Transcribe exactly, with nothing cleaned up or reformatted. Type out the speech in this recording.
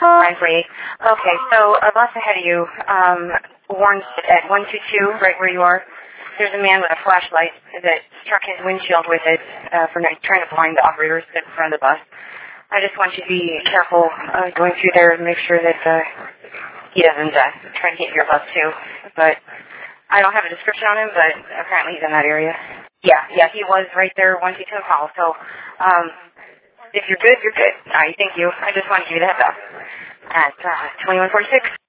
nine forty-eight. Okay, so a bus ahead of you um, warns at one two two, right where you are. There's a man with a flashlight that struck his windshield with it uh, for trying to blind the operators in front of the bus. I just want you to be careful uh, going through there and make sure that uh, he doesn't uh, try to hit your bus too. But I don't have a description on him, but apparently he's in that area. Yeah, yeah, he was right there, one two two call. So, um, if you're good, you're good. All right, thank you. I just wanted to give you the heads up. At uh, twenty-one forty-six.